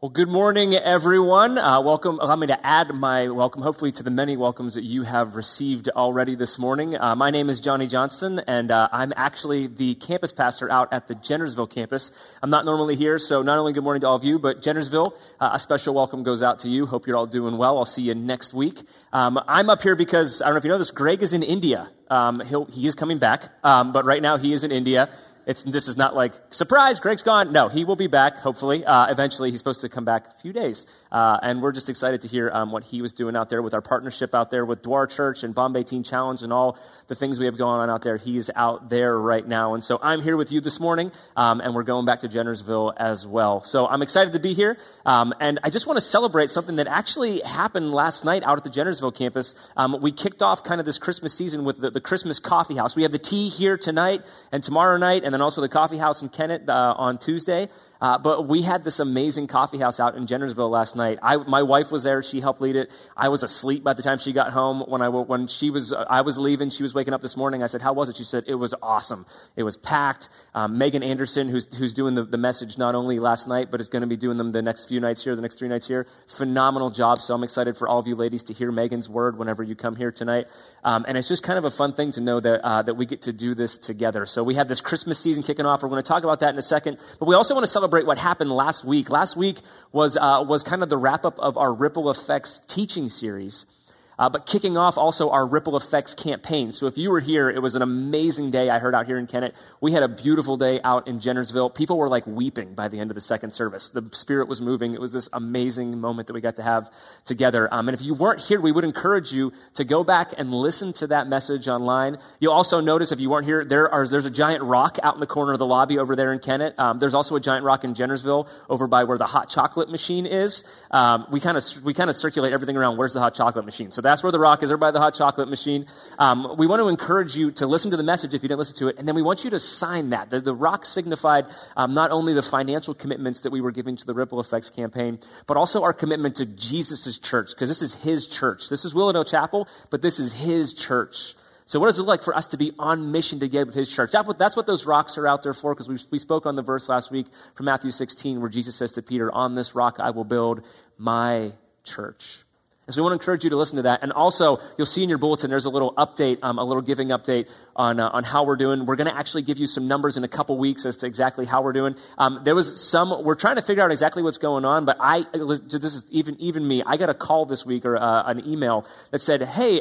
Well, good morning, everyone. Welcome. Allow me to add my welcome, hopefully, to the many welcomes that you have received already this morning. My name is Johnny Johnston, and I'm actually the campus pastor out at the Jennersville campus. I'm not normally here, so not only good morning to all of you, but Jennersville, a special welcome goes out to you. Hope you're all doing well. I'll see you next week. I'm up here because, I don't know if you know this, Greg is in India. He is coming back, but right now he is in India. This is not like, surprise, Greg's gone. No, he will be back, hopefully. Eventually, he's supposed to come back a few days. And we're just excited to hear what he was doing out there with our partnership out there with Dwar Church and Bombay Teen Challenge and all the things we have going on out there. He's out there right now. And so I'm here with you this morning, and we're going back to Jennersville as well. So I'm excited to be here. And I just want to celebrate something that actually happened last night out at the Jennersville campus. We kicked off kind of this Christmas season with the Christmas coffee house. We have the tea here tonight and tomorrow night, and then also the coffee house in Kennett on Tuesday. But we had this amazing coffee house out in Jennersville last night. My wife was there. She helped lead it. I was asleep by the time she got home. I was leaving, she was waking up this morning. I said, "How was it?" She said, "It was awesome. It was packed." Megan Anderson, who's doing the message not only last night, but is going to be doing them the next few nights here, the next 3 nights here. Phenomenal job. So I'm excited for all of you ladies to hear Megan's word whenever you come here tonight. And it's just kind of a fun thing to know that we get to do this together. So we have this Christmas season kicking off. We're going to talk about that in a second. But we also want to celebrate what happened last week. Last week was kind of the wrap-up of our Ripple Effects teaching series, but kicking off also our Ripple Effects campaign. So if you were here, it was an amazing day I heard out here in Kennett. We had a beautiful day out in Jennersville. People were like weeping by the end of the second service. The Spirit was moving. It was this amazing moment that we got to have together. And if you weren't here, we would encourage you to go back and listen to that message online. You'll also notice if you weren't here, there's a giant rock out in the corner of the lobby over there in Kennett. There's also a giant rock in Jennersville over by where the hot chocolate machine is. We kind of circulate everything around where's the hot chocolate machine. So that's where the rock is, over by the hot chocolate machine. We want to encourage you to listen to the message if you didn't listen to it, and then we want you to sign that. The rock signified not only the financial commitments that we were giving to the Ripple Effects campaign, but also our commitment to Jesus' church, because this is his church. This is Willowdale Chapel, but this is his church. So what does it look like for us to be on mission together with his church? That's what those rocks are out there for, because we spoke on the verse last week from Matthew 16 where Jesus says to Peter, "On this rock I will build my church." And so we want to encourage you to listen to that. And also, you'll see in your bulletin, there's a little update, a little giving update on how we're doing. We're going to actually give you some numbers in a couple weeks as to exactly how we're doing. We're trying to figure out exactly what's going on, but this is even me. I got a call this week or an email that said, "Hey,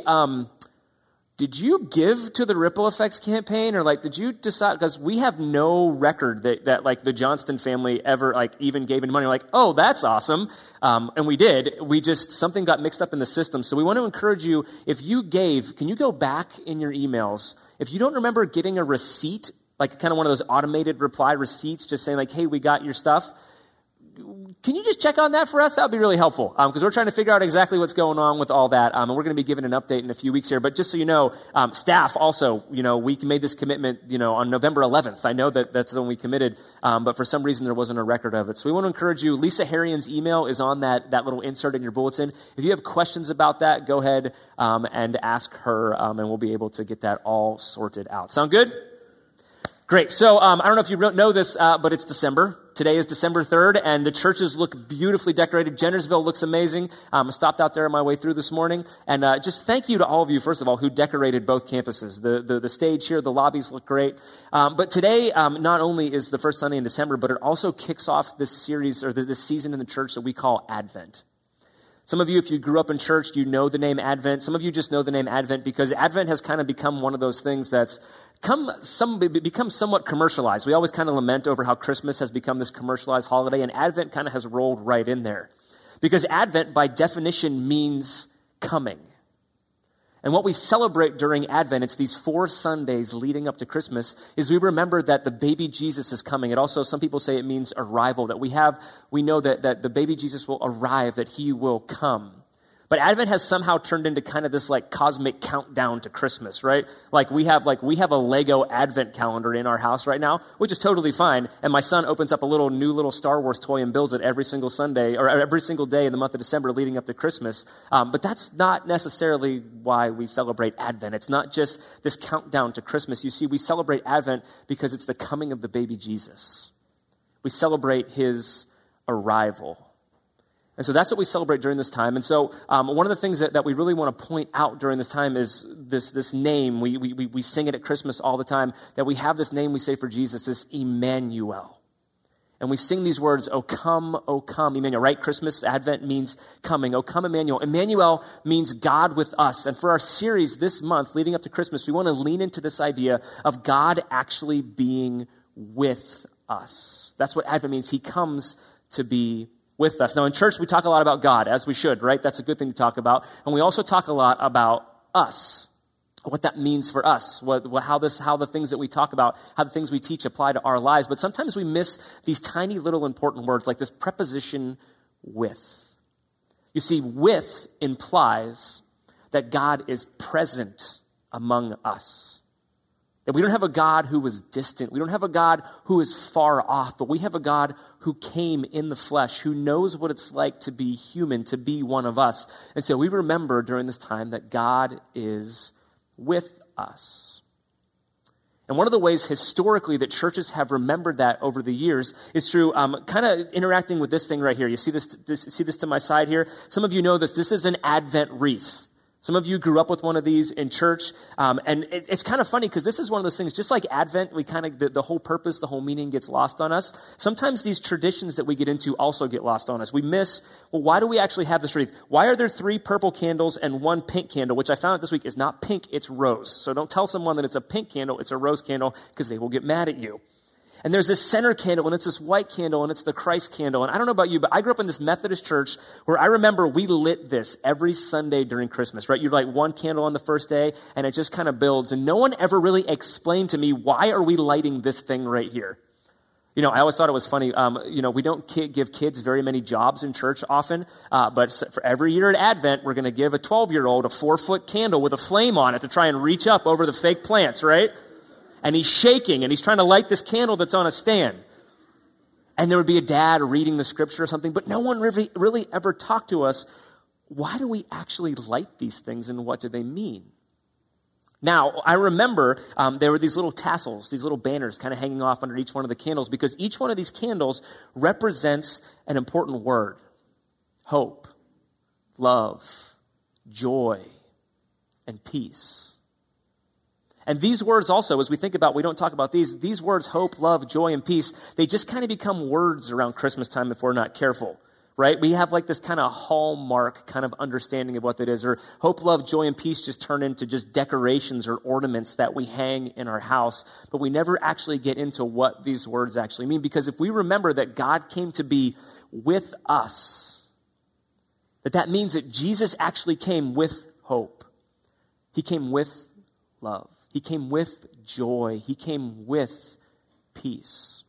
did you give to the Ripple Effects campaign, or did you decide?" Because we have no record that the Johnston family ever even gave any money. We're like, "Oh, that's awesome," and we did. Something got mixed up in the system. So we want to encourage you: if you gave, can you go back in your emails? If you don't remember getting a receipt, kind of one of those automated reply receipts, just saying "Hey, we got your stuff." Can you just check on that for us? That would be really helpful, because we're trying to figure out exactly what's going on with all that, and we're going to be giving an update in a few weeks here. But just so you know, staff also, we made this commitment, on November 11th. I know that's when we committed, but for some reason there wasn't a record of it. So we want to encourage you. Lisa Harrian's email is on that little insert in your bulletin. If you have questions about that, go ahead and ask her, and we'll be able to get that all sorted out. Sound good? Great. So I don't know if you know this, but it's December. Today is December 3rd, and the churches look beautifully decorated. Jennersville looks amazing. I stopped out there on my way through this morning. And just thank you to all of you, first of all, who decorated both campuses. The stage here, the lobbies look great. But today, not only is the first Sunday in December, but it also kicks off this series, or this season in the church that we call Advent. Some of you, if you grew up in church, you know the name Advent. Some of you just know the name Advent because Advent has kind of become one of those things that's become somewhat commercialized. We always kind of lament over how Christmas has become this commercialized holiday, and Advent kind of has rolled right in there. Because Advent, by definition, means coming. And what we celebrate during Advent, it's these 4 Sundays leading up to Christmas, is we remember that the baby Jesus is coming. It also, some people say it means arrival, that we know that the baby Jesus will arrive, that he will come. But Advent has somehow turned into kind of this cosmic countdown to Christmas, right? We have a Lego Advent calendar in our house right now, which is totally fine. And my son opens up a new little Star Wars toy and builds it every single Sunday or every single day in the month of December leading up to Christmas. But that's not necessarily why we celebrate Advent. It's not just this countdown to Christmas. You see, we celebrate Advent because it's the coming of the baby Jesus. We celebrate his arrival. And so that's what we celebrate during this time. And so one of the things that we really want to point out during this time is this name. We sing it at Christmas all the time, that we have this name we say for Jesus, this Emmanuel. And we sing these words, O come, Emmanuel, right? Christmas, Advent means coming. O come, Emmanuel. Emmanuel means God with us. And for our series this month, leading up to Christmas, we want to lean into this idea of God actually being with us. That's what Advent means. He comes to be with us. Now in church, we talk a lot about God, as we should, right? That's a good thing to talk about. And we also talk a lot about us, what that means for us, how the things that we talk about, how the things we teach apply to our lives. But sometimes we miss these tiny little important words, like this preposition with. You see, with implies that God is present among us. That we don't have a God who is distant. We don't have a God who is far off, but we have a God who came in the flesh, who knows what it's like to be human, to be one of us. And so we remember during this time that God is with us. And one of the ways historically that churches have remembered that over the years is through kind of interacting with this thing right here. You see this to my side here? Some of you know this. This is an Advent wreath. Some of you grew up with one of these in church, and it's kind of funny because this is one of those things, just like Advent, we kind of, the whole purpose, the whole meaning gets lost on us. Sometimes these traditions that we get into also get lost on us. We miss, well, why do we actually have this wreath? Why are there 3 purple candles and 1 pink candle, which I found out this week is not pink, it's rose. So don't tell someone that it's a pink candle, it's a rose candle, because they will get mad at you. And there's this center candle, and it's this white candle, and it's the Christ candle. And I don't know about you, but I grew up in this Methodist church where I remember we lit this every Sunday during Christmas, right? You'd light 1 candle on the first day, and it just kind of builds. And no one ever really explained to me, why are we lighting this thing right here? You know, I always thought it was funny. We don't give kids very many jobs in church often, but for every year at Advent, we're going to give a 12-year-old a 4-foot candle with a flame on it to try and reach up over the fake plants, right? And he's shaking, and he's trying to light this candle that's on a stand. And there would be a dad reading the scripture or something, but no one really ever talked to us, why do we actually light these things, and what do they mean? Now, I remember there were these little tassels, these little banners kind of hanging off under each one of the candles, because each one of these candles represents an important word: hope, love, joy, and peace. And these words also, as we think about, we don't talk about these words, hope, love, joy, and peace, they just kind of become words around Christmas time if we're not careful, right? We have like this kind of hallmark kind of understanding of what that is, or hope, love, joy, and peace just turn into just decorations or ornaments that we hang in our house, but we never actually get into what these words actually mean, because if we remember that God came to be with us, that means that Jesus actually came with hope. He came with love. He came with joy. He came with peace.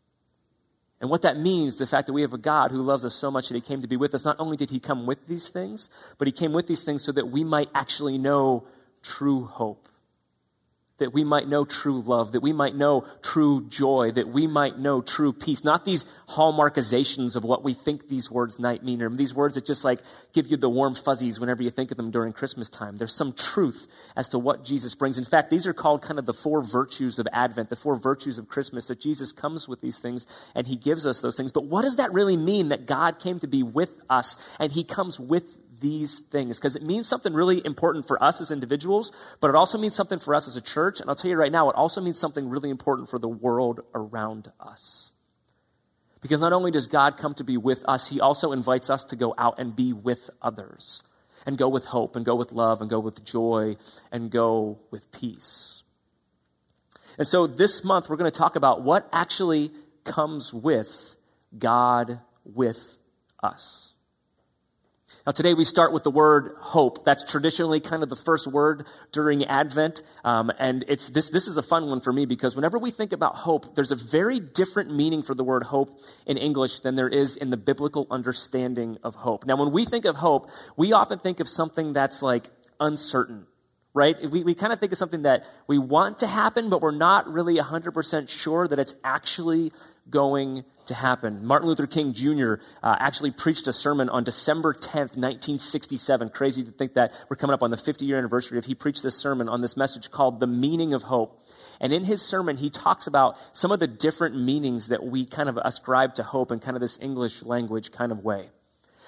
And what that means, the fact that we have a God who loves us so much that he came to be with us, not only did he come with these things, but he came with these things so that we might actually know true hope, that we might know true love, that we might know true joy, that we might know true peace. Not these hallmarkizations of what we think these words might mean, or these words that just like give you the warm fuzzies whenever you think of them during Christmas time. There's some truth as to what Jesus brings. In fact, these are called kind of the 4 virtues of Advent, the 4 virtues of Christmas, that Jesus comes with these things and he gives us those things. But what does that really mean, that God came to be with us and he comes with these things? Because it means something really important for us as individuals, but it also means something for us as a church. And I'll tell you right now, it also means something really important for the world around us. Because not only does God come to be with us, he also invites us to go out and be with others, and go with hope, and go with love, and go with joy, and go with peace. And so this month, we're going to talk about what actually comes with God with us. Now, today we start with the word hope. That's traditionally kind of the first word during Advent. And this is a fun one for me, because whenever we think about hope, there's a very different meaning for the word hope in English than there is in the biblical understanding of hope. Now, when we think of hope, we often think of something that's like uncertain, right? We kind of think of something that we want to happen, but we're not really 100% sure that it's actually going to happen. Martin Luther King Jr. Actually preached a sermon on December 10th, 1967. Crazy to think that we're coming up on the 50-year anniversary of he preached this sermon on this message called The Meaning of Hope. And in his sermon, he talks about some of the different meanings that we kind of ascribe to hope in kind of this English language kind of way.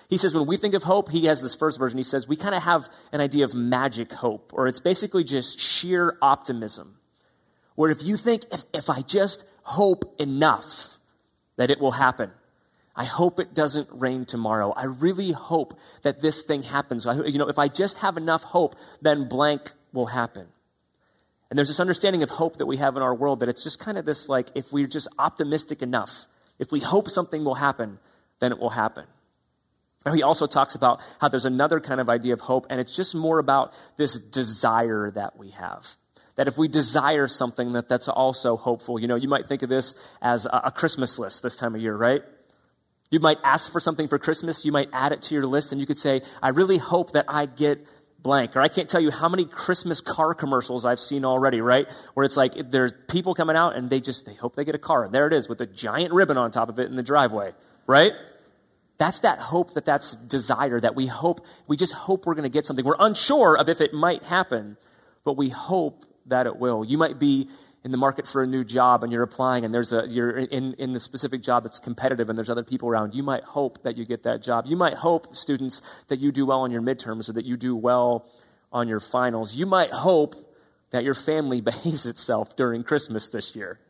He says when we think of hope, he has this first version. He says we kind of have an idea of magic hope, or it's basically just sheer optimism. Where if you think, if I just hope enough that it will happen. I hope it doesn't rain tomorrow. I really hope that this thing happens. If I just have enough hope, then blank will happen. And there's this understanding of hope that we have in our world that it's just kind of this like, if we're just optimistic enough, if we hope something will happen, then it will happen. And he also talks about how there's another kind of idea of hope, and it's just more about this desire that we have. That if we desire something, that's also hopeful. You might think of this as a Christmas list this time of year, right? You might ask for something for Christmas. You might add it to your list, and you could say, I really hope that I get blank. Or I can't tell you how many Christmas car commercials I've seen already, right? Where it's like there's people coming out, and they hope they get a car. And there it is with a giant ribbon on top of it in the driveway, right? That's that hope, that's desire, that we just hope we're going to get something. We're unsure of if it might happen, but we hope that it will. You might be in the market for a new job and you're applying and you're in the specific job that's competitive and there's other people around. You might hope that you get that job. You might hope, students, that you do well on your midterms or that you do well on your finals. You might hope that your family behaves itself during Christmas this year.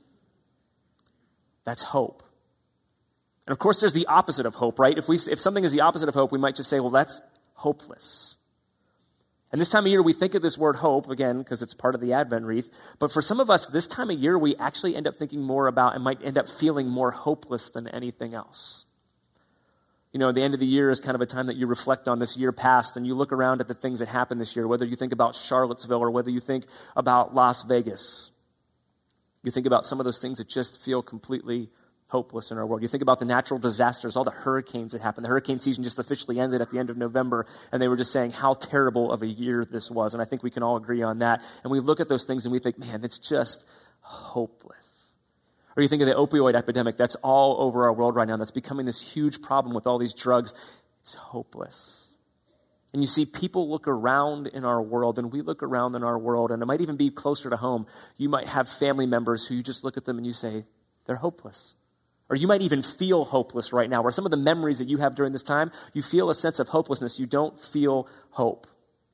That's hope. And of course, there's the opposite of hope, right? If something is the opposite of hope, we might just say, well, that's hopeless. And this time of year, we think of this word hope, again, because it's part of the Advent wreath. But for some of us, this time of year, we actually end up thinking more about and might end up feeling more hopeless than anything else. The end of the year is kind of a time that you reflect on this year past and you look around at the things that happened this year, whether you think about Charlottesville or whether you think about Las Vegas. You think about some of those things that just feel completely hopeless in our world. You think about the natural disasters, all the hurricanes that happened. The hurricane season just officially ended at the end of November, and they were just saying how terrible of a year this was, and I think we can all agree on that. And we look at those things and we think, man, it's just hopeless. Or you think of the opioid epidemic that's all over our world right now, that's becoming this huge problem with all these drugs. It's hopeless. And you see people look around in our world, and we look around in our world, and it might even be closer to home. You might have family members who you just look at them and you say, they're hopeless. Or you might even feel hopeless right now, where some of the memories that you have during this time, you feel a sense of hopelessness. You don't feel hope.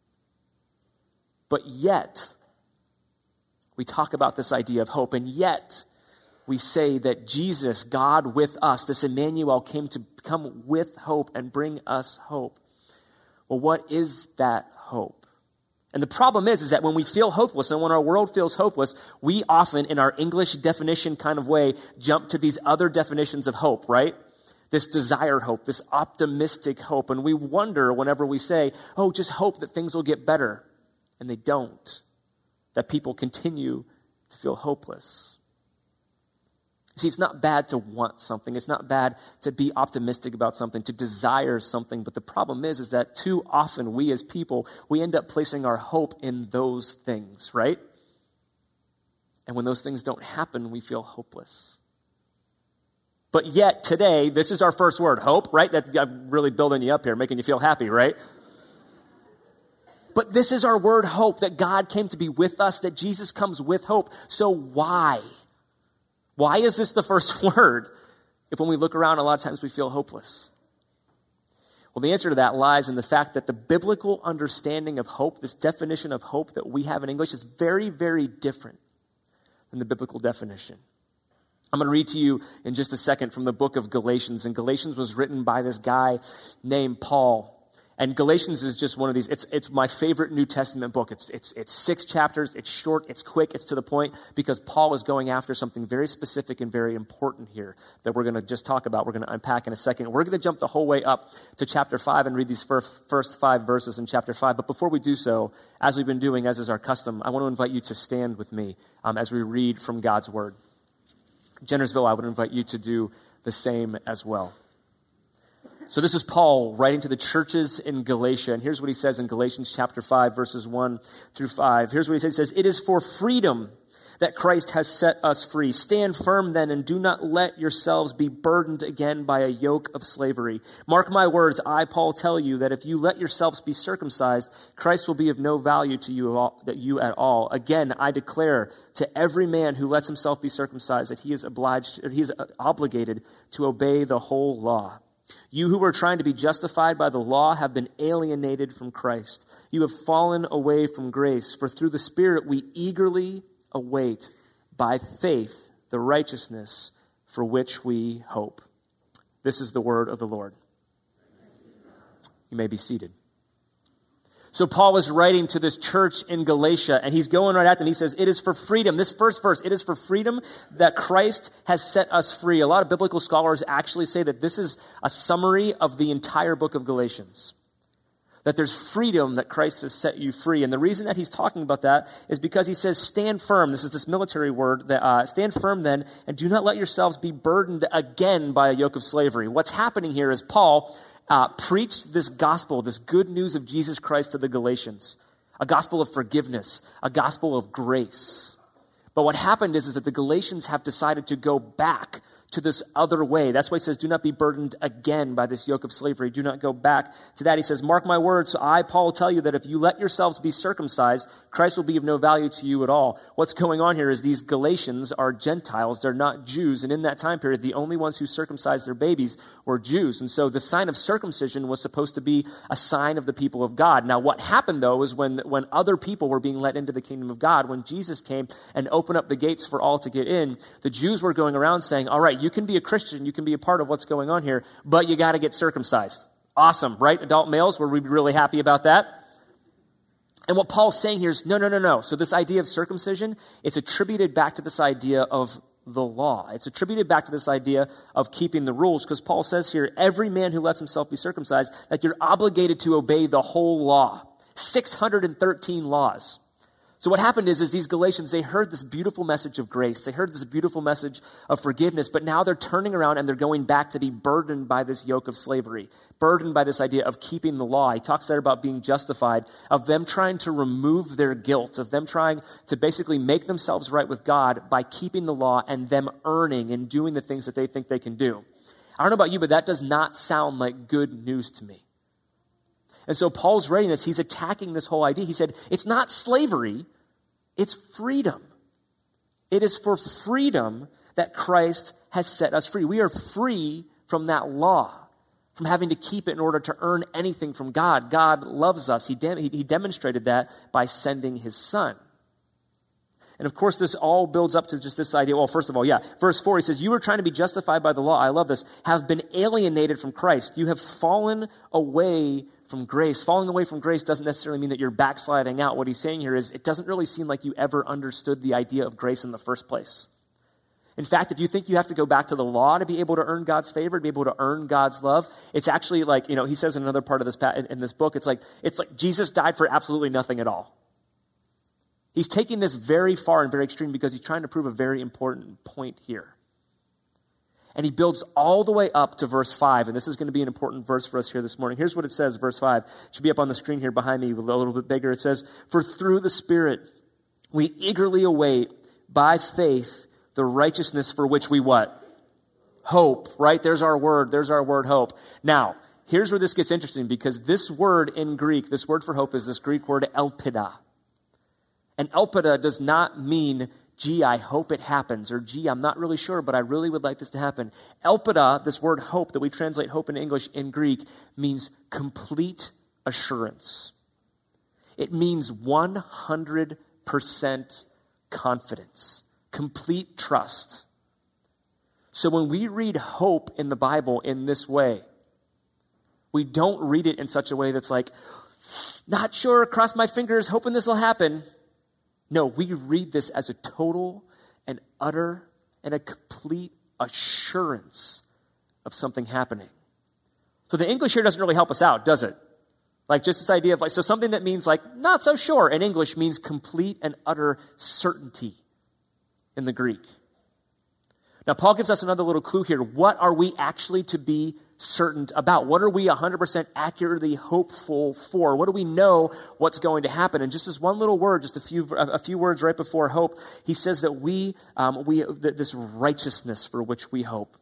But yet, we talk about this idea of hope, and yet we say that Jesus, God with us, this Emmanuel, came to come with hope and bring us hope. Well, what is that hope? And the problem is that when we feel hopeless and when our world feels hopeless, we often, in our English definition kind of way, jump to these other definitions of hope, right? This desire hope, this optimistic hope. And we wonder whenever we say, oh, just hope that things will get better. And they don't. That people continue to feel hopeless. See, it's not bad to want something. It's not bad to be optimistic about something, to desire something. But the problem is that too often we as people, we end up placing our hope in those things, right? And when those things don't happen, we feel hopeless. But yet today, this is our first word, hope, right? I'm really building you up here, making you feel happy, right? But this is our word, hope, that God came to be with us, that Jesus comes with hope. So why? Why is this the first word if when we look around, a lot of times we feel hopeless? Well, the answer to that lies in the fact that the biblical understanding of hope, this definition of hope that we have in English, is very, very different than the biblical definition. I'm going to read to you in just a second from the book of Galatians. And Galatians was written by this guy named Paul. And Galatians is just one of these, it's my favorite New Testament book. It's 6 chapters, it's short, it's quick, it's to the point, because Paul is going after something very specific and very important here that we're going to just talk about, we're going to unpack in a second. We're going to jump the whole way up to chapter 5 and read these first 5 verses in chapter 5. But before we do so, as we've been doing, as is our custom, I want to invite you to stand with me as we read from God's word. Jennersville, I would invite you to do the same as well. So this is Paul writing to the churches in Galatia, and here's what he says in Galatians chapter 5, verses 1 through 5. Here's what he says. He says, "It is for freedom that Christ has set us free. Stand firm then, and do not let yourselves be burdened again by a yoke of slavery. Mark my words, I, Paul, tell you that if you let yourselves be circumcised, Christ will be of no value to you at all. Again, I declare to every man who lets himself be circumcised that he is obligated to obey the whole law. You who were trying to be justified by the law have been alienated from Christ. You have fallen away from grace, for through the Spirit we eagerly await by faith the righteousness for which we hope. This is the word of the Lord. You may be seated. So Paul is writing to this church in Galatia, and he's going right at them. He says, it is for freedom. This first verse, it is for freedom that Christ has set us free. A lot of biblical scholars actually say that this is a summary of the entire book of Galatians. That there's freedom that Christ has set you free. And the reason that he's talking about that is because he says, stand firm. This is this military word. That stand firm then, and do not let yourselves be burdened again by a yoke of slavery. What's happening here is Paul preached this gospel, this good news of Jesus Christ to the Galatians, a gospel of forgiveness, a gospel of grace. But what happened is that the Galatians have decided to go back to this other way. That's why he says, do not be burdened again by this yoke of slavery. Do not go back to that. He says, mark my words, I, Paul, tell you that if you let yourselves be circumcised, Christ will be of no value to you at all. What's going on here is these Galatians are Gentiles. They're not Jews. And in that time period, the only ones who circumcised their babies were Jews. And so the sign of circumcision was supposed to be a sign of the people of God. Now, what happened, though, is when other people were being let into the kingdom of God, when Jesus came and opened up the gates for all to get in, the Jews were going around saying, all right, you can be a Christian, you can be a part of what's going on here, but you got to get circumcised. Awesome, right? Adult males, were we really happy about that? And what Paul's saying here is, no. So this idea of circumcision, it's attributed back to this idea of the law. It's attributed back to this idea of keeping the rules, because Paul says here, every man who lets himself be circumcised, that you're obligated to obey the whole law. 613 laws. So what happened is these Galatians, they heard this beautiful message of grace. They heard this beautiful message of forgiveness, but now they're turning around and they're going back to be burdened by this yoke of slavery, burdened by this idea of keeping the law. He talks there about being justified, of them trying to remove their guilt, of them trying to basically make themselves right with God by keeping the law and them earning and doing the things that they think they can do. I don't know about you, but that does not sound like good news to me. And so Paul's writing this, he's attacking this whole idea. He said, it's not slavery, it's freedom. It is for freedom that Christ has set us free. We are free from that law, from having to keep it in order to earn anything from God. God loves us. He demonstrated that by sending his son. And of course, this all builds up to just this idea. Well, first of all, verse 4, he says, you were trying to be justified by the law. I love this. Have been alienated from Christ. You have fallen away from grace. Falling away from grace doesn't necessarily mean that you're backsliding out. What he's saying here is it doesn't really seem like you ever understood the idea of grace in the first place. In fact, if you think you have to go back to the law to be able to earn God's favor, to be able to earn God's love, it's actually like, he says in another part of this in this book, it's like Jesus died for absolutely nothing at all. He's taking this very far and very extreme because he's trying to prove a very important point here. And he builds all the way up to verse 5, and this is going to be an important verse for us here this morning. Here's what it says, verse 5. It should be up on the screen here behind me a little bit bigger. It says, for through the Spirit we eagerly await by faith the righteousness for which we what? Hope, right? There's our word, hope. Now, here's where this gets interesting, because this word in Greek, this word for hope is this Greek word elpida. And elpida does not mean, gee, I hope it happens, or gee, I'm not really sure, but I really would like this to happen. Elpida, this word hope that we translate hope in English in Greek, means complete assurance. It means 100% confidence, complete trust. So when we read hope in the Bible in this way, we don't read it in such a way that's like, not sure, cross my fingers, hoping this will happen. No, we read this as a total and utter and a complete assurance of something happening. So the English here doesn't really help us out, does it? Like just this idea of so something that means like not so sure in English means complete and utter certainty in the Greek. Now Paul gives us another little clue here. What are we actually to be certain about? What are we 100% accurately hopeful for? What do we know what's going to happen? And just as one little word, just a few words right before hope, he says that this righteousness for which we hope,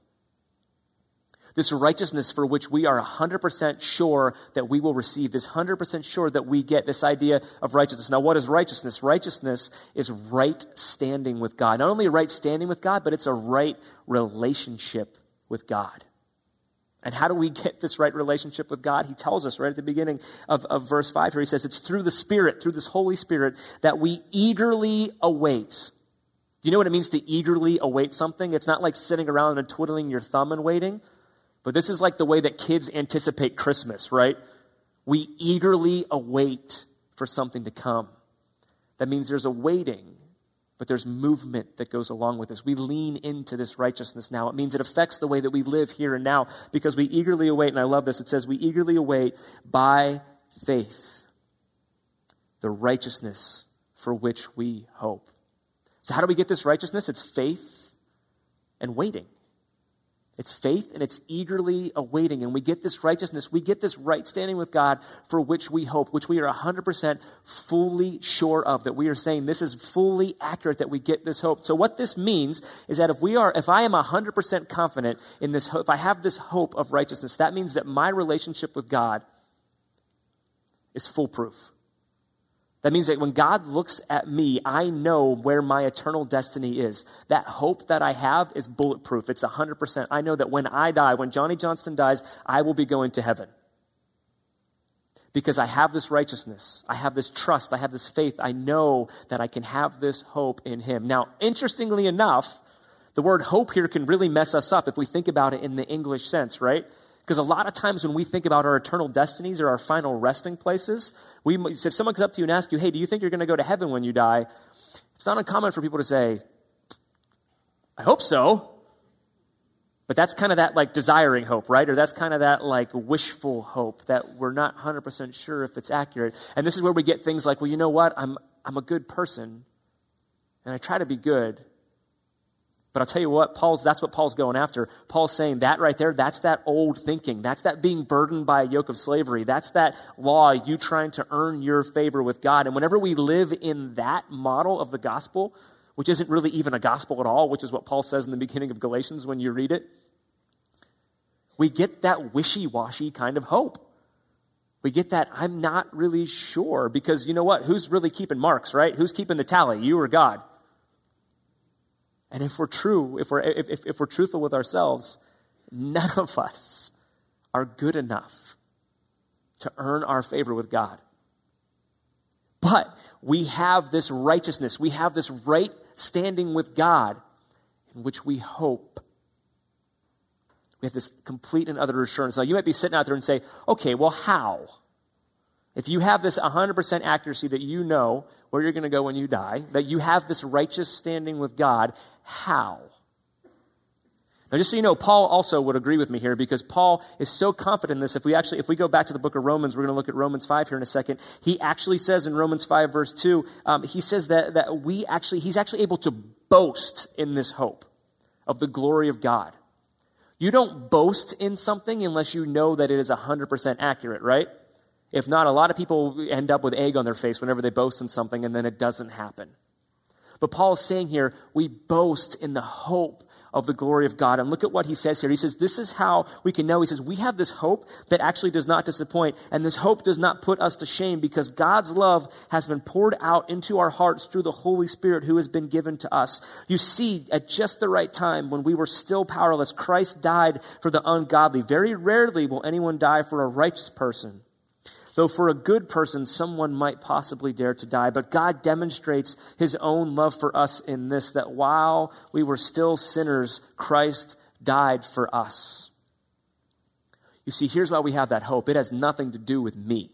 this righteousness for which we are 100% sure that we will receive, this 100% sure that we get, this idea of righteousness. Now, what is righteousness? Righteousness is right standing with God. Not only right standing with God, but it's a right relationship with God. And how do we get this right relationship with God? He tells us right at the beginning of verse 5 here. He says it's through the Spirit, through this Holy Spirit, that we eagerly await. Do you know what it means to eagerly await something? It's not like sitting around and twiddling your thumb and waiting. But this is like the way that kids anticipate Christmas, right? We eagerly await for something to come. That means there's a waiting, but there's movement that goes along with this. We lean into this righteousness now. It means it affects the way that we live here and now because we eagerly await, and I love this, it says we eagerly await by faith the righteousness for which we hope. So how do we get this righteousness? It's faith and waiting. It's faith and it's eagerly awaiting. And we get this righteousness, we get this right standing with God for which we hope, which we are 100% fully sure of, that we are saying this is fully accurate, that we get this hope. So what this means is that if I am 100% confident in this hope, if I have this hope of righteousness, that means that my relationship with God is foolproof. That means that when God looks at me, I know where my eternal destiny is. That hope that I have is bulletproof. It's 100%. I know that when I die, when Johnny Johnston dies, I will be going to heaven. Because I have this righteousness. I have this trust. I have this faith. I know that I can have this hope in him. Now, interestingly enough, the word hope here can really mess us up if we think about it in the English sense, right? Because a lot of times when we think about our eternal destinies or our final resting places, if someone comes up to you and asks you, hey, do you think you're going to go to heaven when you die? It's not uncommon for people to say, I hope so. But that's kind of that like desiring hope, right? Or that's kind of that like wishful hope that we're not 100% sure if it's accurate. And this is where we get things like, well, you know what? I'm a good person and I try to be good. But I'll tell you what, that's what Paul's going after. Paul's saying that right there, that's that old thinking. That's that being burdened by a yoke of slavery. That's that law, you trying to earn your favor with God. And whenever we live in that model of the gospel, which isn't really even a gospel at all, which is what Paul says in the beginning of Galatians when you read it, we get that wishy-washy kind of hope. We get that I'm not really sure because you know what? Who's really keeping marks, right? Who's keeping the tally, you or God? And if we're true, if we're truthful with ourselves, none of us are good enough to earn our favor with God. But we have this righteousness, we have this right standing with God in which we hope. We have this complete and utter assurance. Now you might be sitting out there and say, okay, well how? If you have this 100% accuracy that you know where you're going to go when you die, that you have this righteous standing with God, how? Now, just so you know, Paul also would agree with me here because Paul is so confident in this. If we go back to the book of Romans, we're going to look at Romans 5 here in a second. He actually says in Romans 5 verse 2, he says that he's actually able to boast in this hope of the glory of God. You don't boast in something unless you know that it is 100% accurate, right? If not, a lot of people end up with egg on their face whenever they boast in something and then it doesn't happen. But Paul is saying here, we boast in the hope of the glory of God. And look at what he says here. He says, this is how we can know. He says, we have this hope that actually does not disappoint. And this hope does not put us to shame because God's love has been poured out into our hearts through the Holy Spirit who has been given to us. You see, at just the right time, when we were still powerless, Christ died for the ungodly. Very rarely will anyone die for a righteous person. Though for a good person, someone might possibly dare to die. But God demonstrates his own love for us in this, that while we were still sinners, Christ died for us. You see, here's why we have that hope. It has nothing to do with me.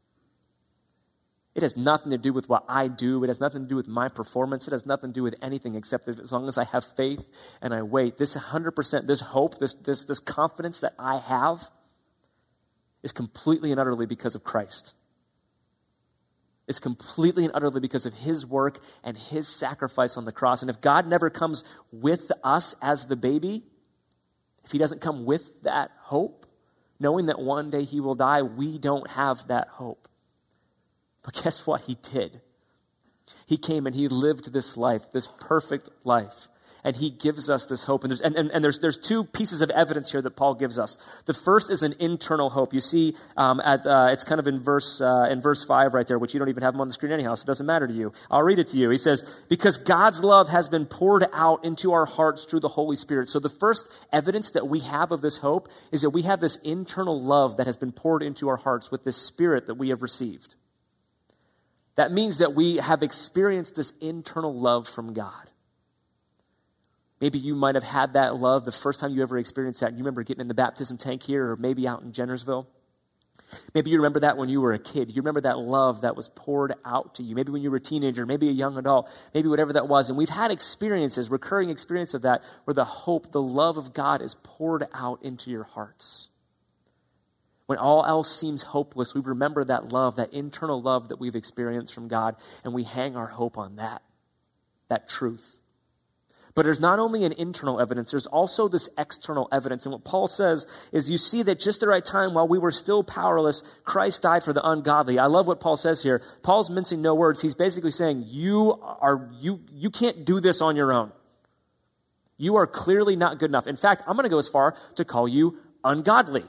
It has nothing to do with what I do. It has nothing to do with my performance. It has nothing to do with anything except that as long as I have faith and I wait, this 100%, this hope, this confidence that I have, is completely and utterly because of Christ. It's completely and utterly because of his work and his sacrifice on the cross. And if God never comes with us as the baby, if he doesn't come with that hope, knowing that one day he will die, we don't have that hope. But guess what? He did. He came and he lived this life, this perfect life. and he gives us this hope. And there's two pieces of evidence here that Paul gives us. The first is an internal hope. You see, it's kind of in verse 5 right there, which you don't even have them on the screen anyhow, so it doesn't matter to you. I'll read it to you. He says, because God's love has been poured out into our hearts through the Holy Spirit. So the first evidence that we have of this hope is that we have this internal love that has been poured into our hearts with this Spirit that we have received. That means that we have experienced this internal love from God. Maybe you might have had that love the first time you ever experienced that. You remember getting in the baptism tank here or maybe out in Jennersville. Maybe you remember that when you were a kid. You remember that love that was poured out to you. Maybe when you were a teenager, maybe a young adult, maybe whatever that was. And we've had experiences, recurring experience of that, where the hope, the love of God is poured out into your hearts. When all else seems hopeless, we remember that love, that internal love that we've experienced from God, and we hang our hope on that truth. But there's not only an internal evidence, there's also this external evidence. And what Paul says is you see that just the right time, while we were still powerless, Christ died for the ungodly. I love what Paul says here. Paul's mincing no words. He's basically saying you can't do this on your own. You are clearly not good enough. In fact, I'm going to go as far to call you ungodly.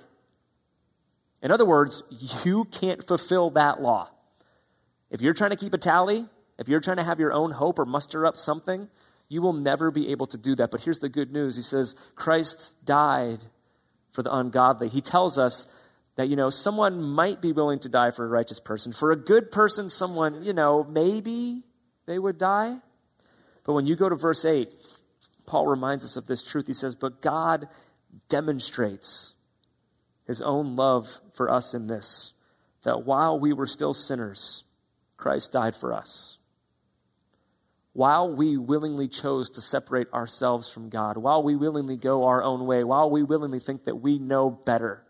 In other words, you can't fulfill that law. If you're trying to keep a tally, if you're trying to have your own hope or muster up something, you will never be able to do that. But here's the good news. He says, Christ died for the ungodly. He tells us that, someone might be willing to die for a righteous person. For a good person, someone, maybe they would die. But when you go to verse 8, Paul reminds us of this truth. He says, but God demonstrates his own love for us in this, that while we were still sinners, Christ died for us. While we willingly chose to separate ourselves from God, while we willingly go our own way, while we willingly think that we know better,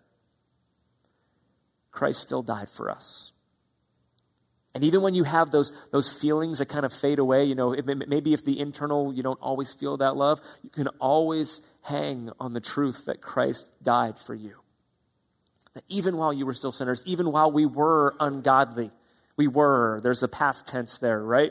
Christ still died for us. And even when you have those feelings that kind of fade away, maybe if the internal, you don't always feel that love, you can always hang on the truth that Christ died for you. That even while you were still sinners, even while we were ungodly, there's a past tense there, right?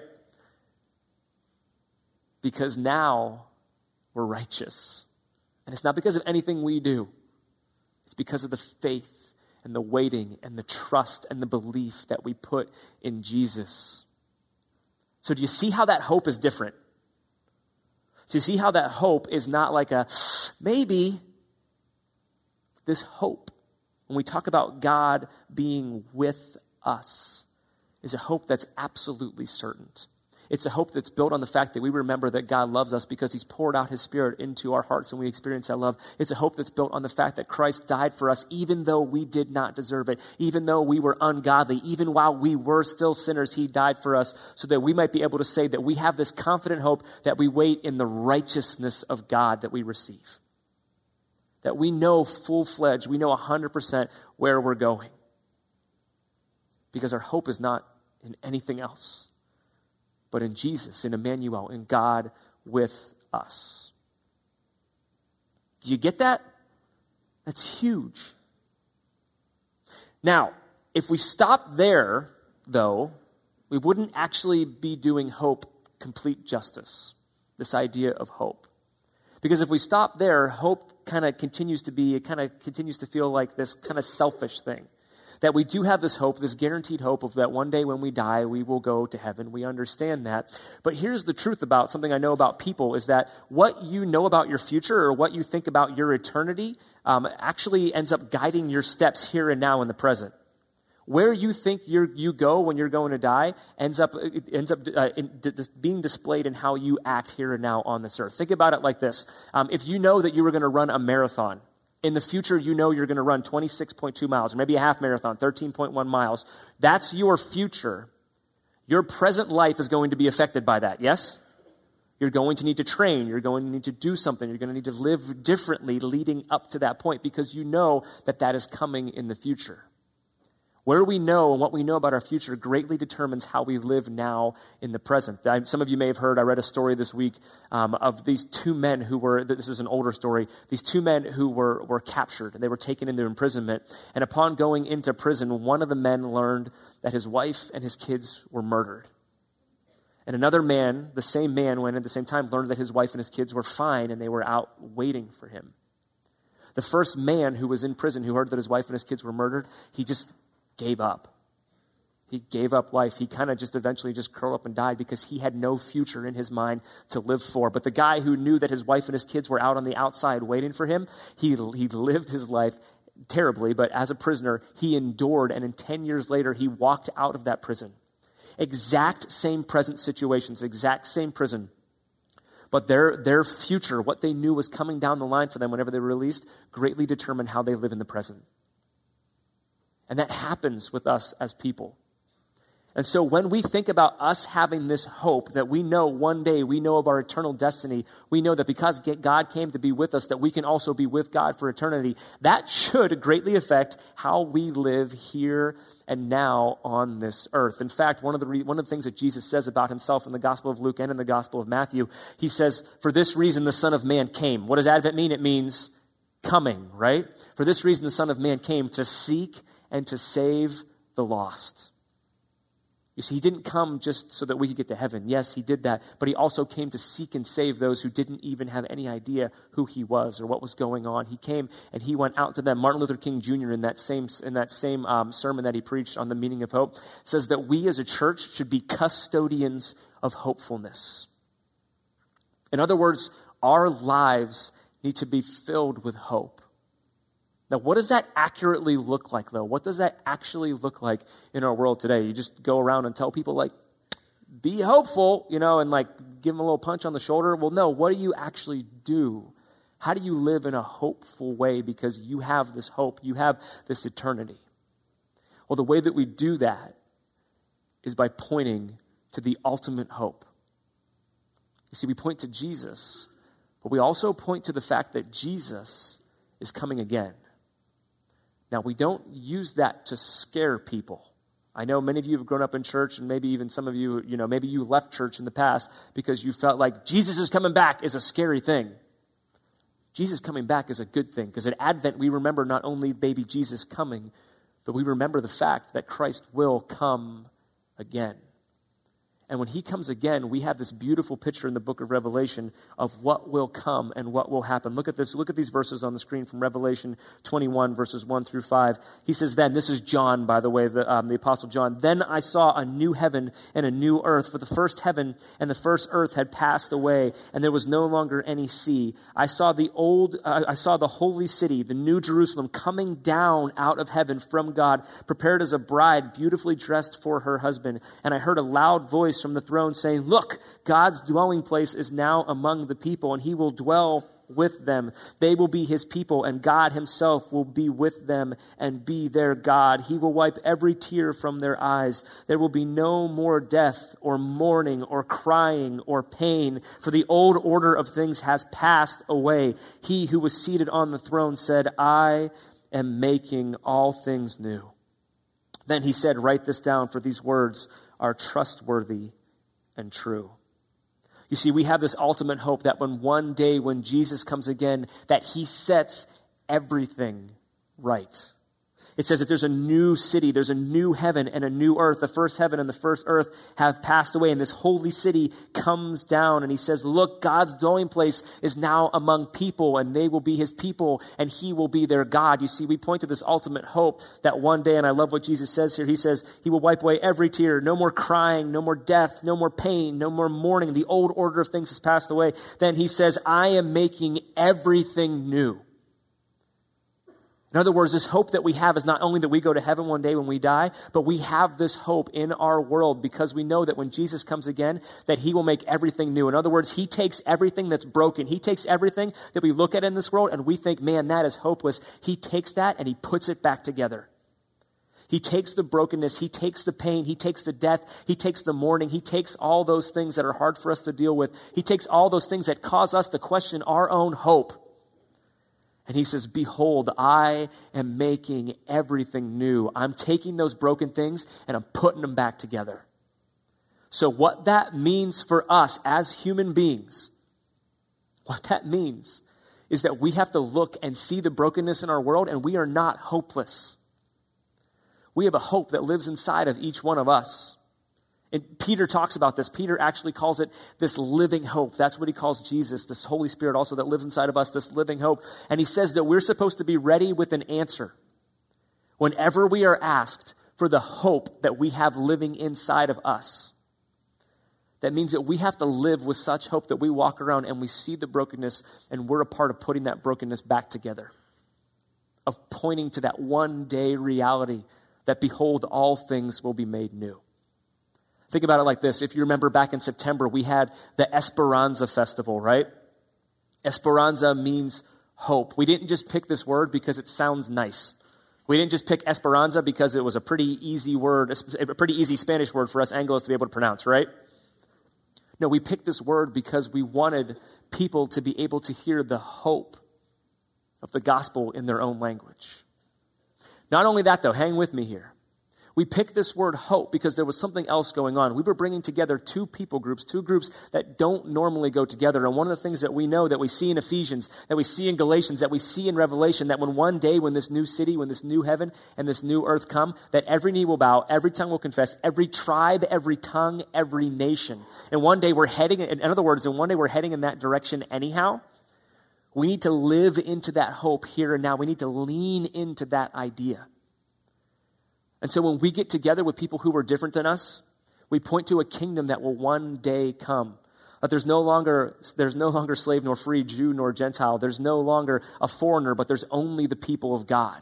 Because now we're righteous. And it's not because of anything we do. It's because of the faith and the waiting and the trust and the belief that we put in Jesus. So do you see how that hope is different? Do you see how that hope is not like a maybe? This hope, when we talk about God being with us, is a hope that's absolutely certain. It's a hope that's built on the fact that we remember that God loves us because he's poured out his Spirit into our hearts and we experience that love. It's a hope that's built on the fact that Christ died for us even though we did not deserve it, even though we were ungodly, even while we were still sinners, he died for us so that we might be able to say that we have this confident hope that we wait in the righteousness of God that we receive. That we know full-fledged, we know 100% where we're going. Because our hope is not in anything else, but in Jesus, in Emmanuel, in God with us. Do you get that? That's huge. Now, if we stop there, though, we wouldn't actually be doing hope complete justice, this idea of hope. Because if we stop there, hope kind of continues to feel like this kind of selfish thing. That we do have this hope, this guaranteed hope of that one day when we die, we will go to heaven. We understand that. But here's the truth about something I know about people is that what you know about your future or what you think about your eternity actually ends up guiding your steps here and now in the present. Where you think you go when you're going to die ends up being displayed in how you act here and now on this earth. Think about it like this. If you know that you were going to run a marathon, in the future, you know you're going to run 26.2 miles, or maybe a half marathon, 13.1 miles. That's your future. Your present life is going to be affected by that, yes? You're going to need to train. You're going to need to do something. You're going to need to live differently leading up to that point because you know that that is coming in the future. Where we know and what we know about our future greatly determines how we live now in the present. Some of you may have heard, I read a story this week of these two men who were, this is an older story, these two men who were captured and they were taken into imprisonment. And upon going into prison, one of the men learned that his wife and his kids were murdered. And another man, the same man, went at the same time, learned that his wife and his kids were fine and they were out waiting for him. The first man who was in prison, who heard that his wife and his kids were murdered, he just gave up. He gave up life. He kind of just eventually just curled up and died because he had no future in his mind to live for. But the guy who knew that his wife and his kids were out on the outside waiting for him, he lived his life terribly, but as a prisoner, he endured, and in 10 years later, he walked out of that prison. Exact same present situations, exact same prison. But their future, what they knew was coming down the line for them whenever they were released, greatly determined how they live in the present. And that happens with us as people. And so when we think about us having this hope that we know one day, we know of our eternal destiny, we know that because God came to be with us, that we can also be with God for eternity, that should greatly affect how we live here and now on this earth. In fact, one of the things that Jesus says about himself in the Gospel of Luke and in the Gospel of Matthew, he says, for this reason the Son of Man came. What does Advent mean? It means coming, right? For this reason the Son of Man came to seek and to save the lost. You see, he didn't come just so that we could get to heaven. Yes, he did that, but he also came to seek and save those who didn't even have any idea who he was or what was going on. He came and he went out to them. Martin Luther King Jr. in that same sermon that he preached on the meaning of hope says that we as a church should be custodians of hopefulness. In other words, our lives need to be filled with hope. Now, what does that accurately look like, though? What does that actually look like in our world today? You just go around and tell people, like, be hopeful, and, like, give them a little punch on the shoulder. Well, no, what do you actually do? How do you live in a hopeful way because you have this hope, you have this eternity? Well, the way that we do that is by pointing to the ultimate hope. You see, we point to Jesus, but we also point to the fact that Jesus is coming again. Now, we don't use that to scare people. I know many of you have grown up in church, and maybe even some of you, maybe you left church in the past because you felt like Jesus is coming back is a scary thing. Jesus coming back is a good thing because at Advent, we remember not only baby Jesus coming, but we remember the fact that Christ will come again. And when he comes again, we have this beautiful picture in the book of Revelation of what will come and what will happen. Look at this. Look at these verses on the screen from Revelation 21, verses 1 through 5. He says, then, this is John, by the way, the Apostle John. Then I saw a new heaven and a new earth, for the first heaven and the first earth had passed away, and there was no longer any sea. I saw the holy city, the new Jerusalem, coming down out of heaven from God, prepared as a bride, beautifully dressed for her husband. And I heard a loud voice from the throne saying, look, God's dwelling place is now among the people, and he will dwell with them. They will be his people, and God himself will be with them and be their God. He will wipe every tear from their eyes. There will be no more death or mourning or crying or pain, for the old order of things has passed away. He who was seated on the throne said, I am making all things new. Then he said, write this down, for these words are trustworthy and true. You see, we have this ultimate hope that one day when Jesus comes again, that he sets everything right. It says that there's a new city, there's a new heaven and a new earth. The first heaven and the first earth have passed away, and this holy city comes down, and he says, look, God's dwelling place is now among people, and they will be his people, and he will be their God. You see, we point to this ultimate hope that one day, and I love what Jesus says here, he says, he will wipe away every tear, no more crying, no more death, no more pain, no more mourning. The old order of things has passed away. Then he says, I am making everything new. In other words, this hope that we have is not only that we go to heaven one day when we die, but we have this hope in our world because we know that when Jesus comes again, that he will make everything new. In other words, he takes everything that's broken. He takes everything that we look at in this world and we think, man, that is hopeless. He takes that and he puts it back together. He takes the brokenness, he takes the pain, he takes the death, he takes the mourning, he takes all those things that are hard for us to deal with. He takes all those things that cause us to question our own hope. And he says, behold, I am making everything new. I'm taking those broken things and I'm putting them back together. So what that means for us as human beings, what that means is that we have to look and see the brokenness in our world, and we are not hopeless. We have a hope that lives inside of each one of us. And Peter talks about this. Peter actually calls it this living hope. That's what he calls Jesus, this Holy Spirit also that lives inside of us, this living hope. And he says that we're supposed to be ready with an answer whenever we are asked for the hope that we have living inside of us. That means that we have to live with such hope that we walk around and we see the brokenness and we're a part of putting that brokenness back together, of pointing to that one day reality that, behold, all things will be made new. Think about it like this. If you remember back in September, we had the Esperanza Festival, right? Esperanza means hope. We didn't just pick this word because it sounds nice. We didn't just pick Esperanza because it was a pretty easy word, a pretty easy Spanish word for us Anglos to be able to pronounce, right? No, we picked this word because we wanted people to be able to hear the hope of the gospel in their own language. Not only that, though, hang with me here. We picked this word hope because there was something else going on. We were bringing together two groups that don't normally go together. And one of the things that we know, that we see in Ephesians, that we see in Galatians, that we see in Revelation, that when one day, when this new city, when this new heaven and this new earth come, that every knee will bow, every tongue will confess, every tribe, every tongue, every nation. And one day we're heading, in other words, and one day we're heading in that direction anyhow. We need to live into that hope here and now. We need to lean into that idea. And so when we get together with people who are different than us, we point to a kingdom that will one day come. That there's no longer slave nor free, Jew nor Gentile. There's no longer a foreigner, but there's only the people of God,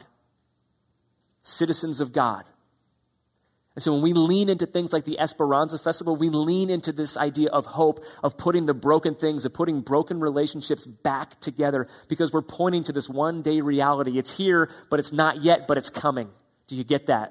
citizens of God. And so when we lean into things like the Esperanza Festival, we lean into this idea of hope, of putting the broken things, of putting broken relationships back together, because we're pointing to this one day reality. It's here, but it's not yet, but it's coming. Do you get that?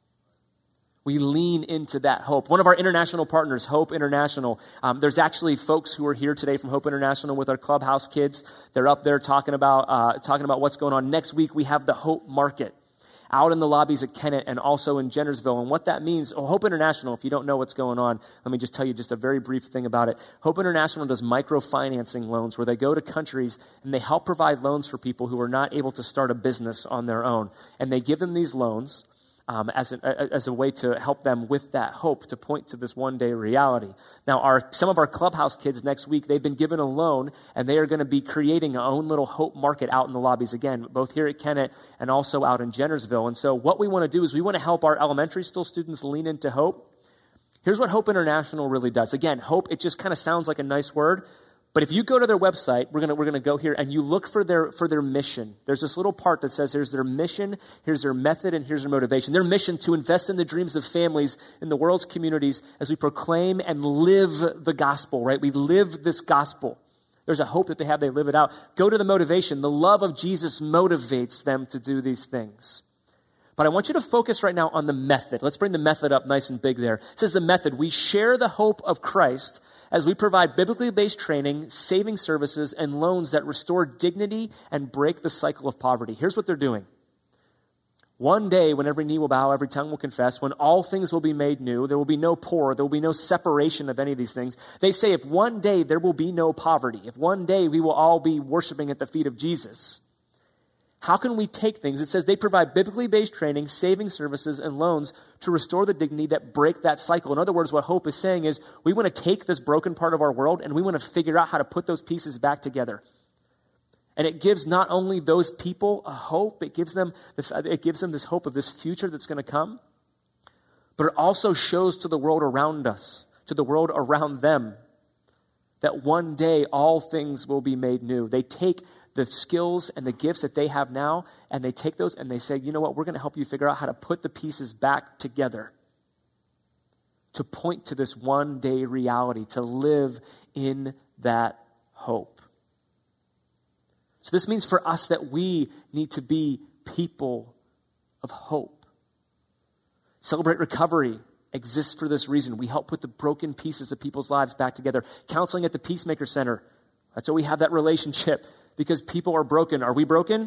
We lean into that hope. One of our international partners, Hope International, there's actually folks who are here today from Hope International with our Clubhouse kids. They're up there talking about what's going on. Next week, we have the Hope Market out in the lobbies at Kennett and also in Jennersville. And what that means, Hope International, if you don't know what's going on, let me just tell you just a very brief thing about it. Hope International does microfinancing loans where they go to countries and they help provide loans for people who are not able to start a business on their own. And they give them these loans as a way to help them with that hope, to point to this one day reality. Now, some of our Clubhouse kids next week, they've been given a loan, and they are going to be creating our own little hope market out in the lobbies, again, both here at Kennett and also out in Jennersville. And so what we want to do is we want to help our elementary school students lean into hope. Here's what Hope International really does. Again, hope, it just kind of sounds like a nice word. But if you go to their website, we're gonna go here, and you look for their mission. There's this little part that says here's their mission, here's their method, and here's their motivation. Their mission: to invest in the dreams of families in the world's communities as we proclaim and live the gospel, right? We live this gospel. There's a hope that they have, they live it out. Go to the motivation. The love of Jesus motivates them to do these things. But I want you to focus right now on the method. Let's bring the method up nice and big there. It says the method: we share the hope of Christ as we provide biblically based training, saving services, and loans that restore dignity and break the cycle of poverty. Here's what they're doing. One day, when every knee will bow, every tongue will confess, when all things will be made new, there will be no poor, there will be no separation of any of these things. They say if one day there will be no poverty, if one day we will all be worshiping at the feet of Jesus, how can we take things? It says they provide biblically based training, saving services, and loans to restore the dignity that break that cycle. In other words, what Hope is saying is we want to take this broken part of our world and we want to figure out how to put those pieces back together. And it gives not only those people a hope, it gives them this hope of this future that's going to come, but it also shows to the world around us, to the world around them, that one day all things will be made new. They take the skills and the gifts that they have now, and they take those and they say, you know what, we're going to help you figure out how to put the pieces back together to point to this one day reality, to live in that hope. So this means for us that we need to be people of hope. Celebrate Recovery exists for this reason. We help put the broken pieces of people's lives back together. Counseling at the Peacemaker Center, that's why we have that relationship. Because people are broken. Are we broken?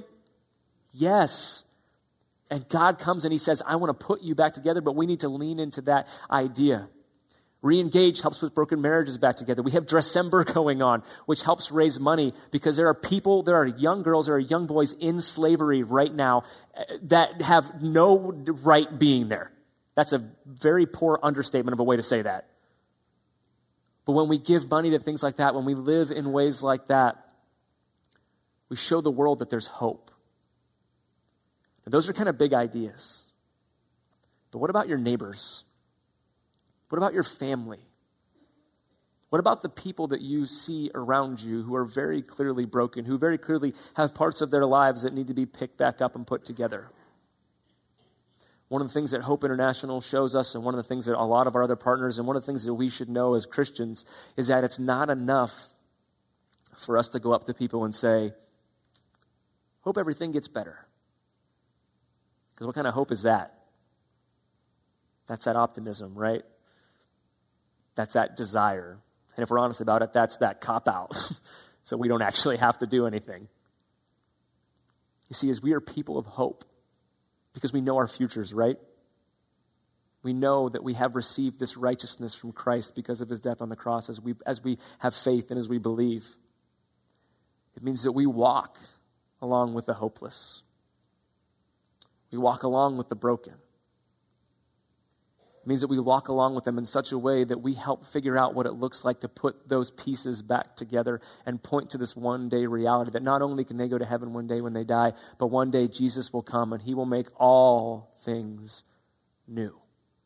Yes. And God comes and he says, I want to put you back together, but we need to lean into that idea. Reengage helps with broken marriages back together. We have Dressember going on, which helps raise money because there are young girls, there are young boys in slavery right now that have no right being there. That's a very poor understatement of a way to say that. But when we give money to things like that, when we live in ways like that, we show the world that there's hope. And those are kind of big ideas. But what about your neighbors? What about your family? What about the people that you see around you who are very clearly broken, who very clearly have parts of their lives that need to be picked back up and put together? One of the things that Hope International shows us, and one of the things that a lot of our other partners, and one of the things that we should know as Christians, is that it's not enough for us to go up to people and say, hope everything gets better. Because what kind of hope is that? That's that optimism, right? That's that desire. And if we're honest about it, that's that cop-out. So we don't actually have to do anything. You see, as we are people of hope, because we know our futures, right? We know that we have received this righteousness from Christ because of his death on the cross as we have faith and as we believe. It means that we walk along with the hopeless. We walk along with the broken. It means that we walk along with them in such a way that we help figure out what it looks like to put those pieces back together and point to this one day reality that not only can they go to heaven one day when they die, but one day Jesus will come and he will make all things new.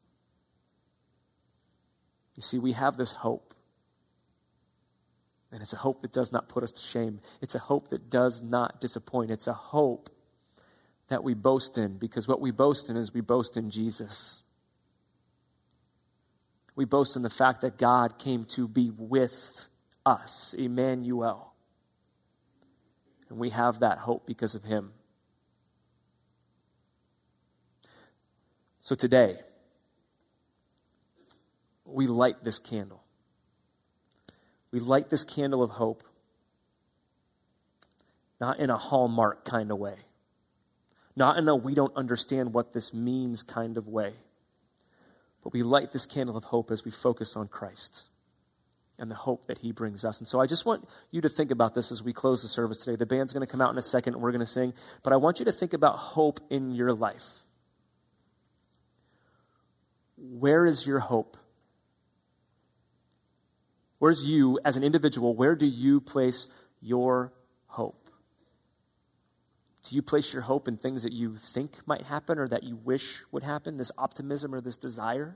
You see, we have this hope. And it's a hope that does not put us to shame. It's a hope that does not disappoint. It's a hope that we boast in, because what we boast in is we boast in Jesus. We boast in the fact that God came to be with us, Emmanuel. And we have that hope because of him. So today, we light this candle. We light this candle of hope, not in a Hallmark kind of way, not in a we don't understand what this means kind of way, but we light this candle of hope as we focus on Christ and the hope that he brings us. And so I just want you to think about this as we close the service today. The band's going to come out in a second and we're going to sing, but I want you to think about hope in your life. Where is your hope? Where's you as an individual? Where do you place your hope? Do you place your hope in things that you think might happen or that you wish would happen, this optimism or this desire?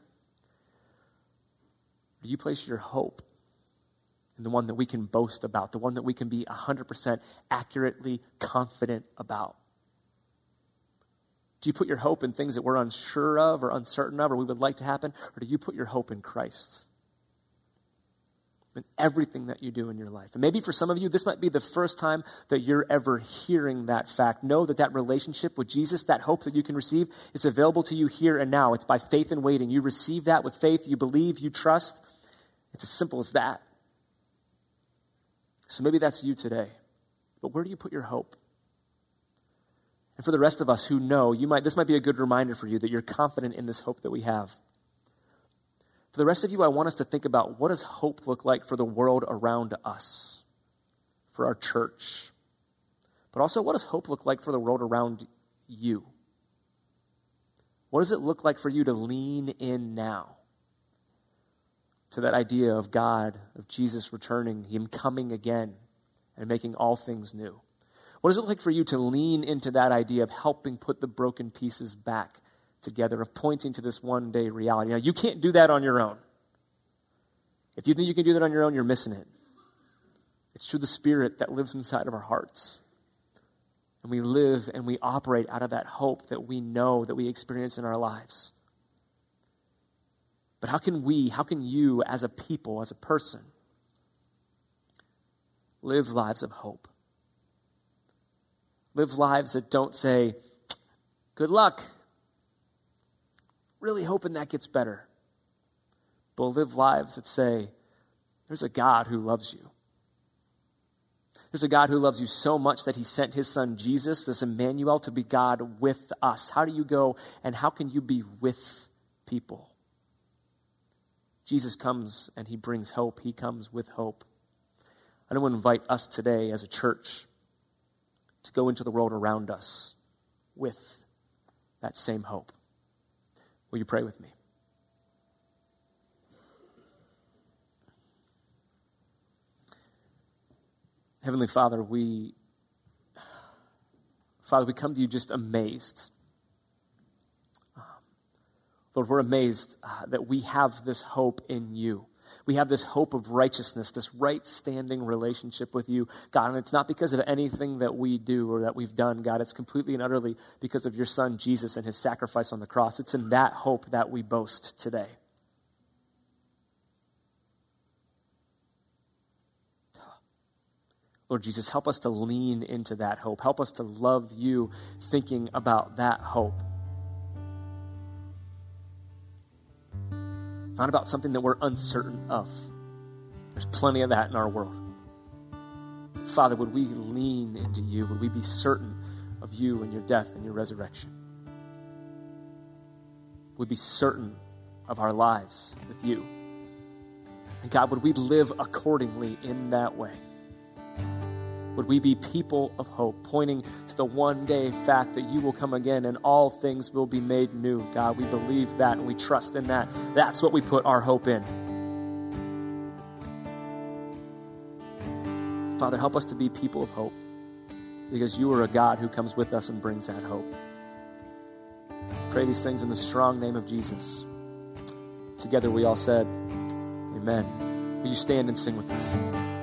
Do you place your hope in the one that we can boast about, the one that we can be 100% accurately confident about? Do you put your hope in things that we're unsure of or uncertain of or we would like to happen? Or do you put your hope in Christ? In everything that you do in your life. And maybe for some of you, this might be the first time that you're ever hearing that fact. Know that that relationship with Jesus, that hope that you can receive, is available to you here and now. It's by faith and waiting. You receive that with faith, you believe, you trust. It's as simple as that. So maybe that's you today. But where do you put your hope? And for the rest of us who know, this might be a good reminder for you that you're confident in this hope that we have. For the rest of you, I want us to think about what does hope look like for the world around us, for our church, but also what does hope look like for the world around you? What does it look like for you to lean in now to that idea of God, of Jesus returning, him coming again and making all things new? What does it look like for you to lean into that idea of helping put the broken pieces back together, of pointing to this one day reality? Now, you can't do that on your own. If you think you can do that on your own, you're missing it. It's through the Spirit that lives inside of our hearts. And we live and we operate out of that hope that we know, that we experience in our lives. But how can you as a people, as a person, live lives of hope? Live lives that don't say, good luck. Really hoping that gets better. But live lives that say, there's a God who loves you. There's a God who loves you so much that he sent his son Jesus, this Emmanuel, to be God with us. How do you go and how can you be with people? Jesus comes and he brings hope. He comes with hope. I want to invite us today as a church to go into the world around us with that same hope. Will you pray with me? Heavenly Father, we come to you just amazed. Lord, we're amazed that we have this hope in you. We have this hope of righteousness, this right-standing relationship with you, God. And it's not because of anything that we do or that we've done, God. It's completely and utterly because of your Son, Jesus, and his sacrifice on the cross. It's in that hope that we boast today. Lord Jesus, help us to lean into that hope. Help us to love you thinking about that hope. Not about something that we're uncertain of. There's plenty of that in our world. Father, would we lean into you? Would we be certain of you and your death and your resurrection? Would we be certain of our lives with you? And God, would we live accordingly in that way? Would we be people of hope, pointing to the one day fact that you will come again and all things will be made new? God, we believe that and we trust in that. That's what we put our hope in. Father, help us to be people of hope, because you are a God who comes with us and brings that hope. Pray these things in the strong name of Jesus. Together we all said, amen. Will you stand and sing with us?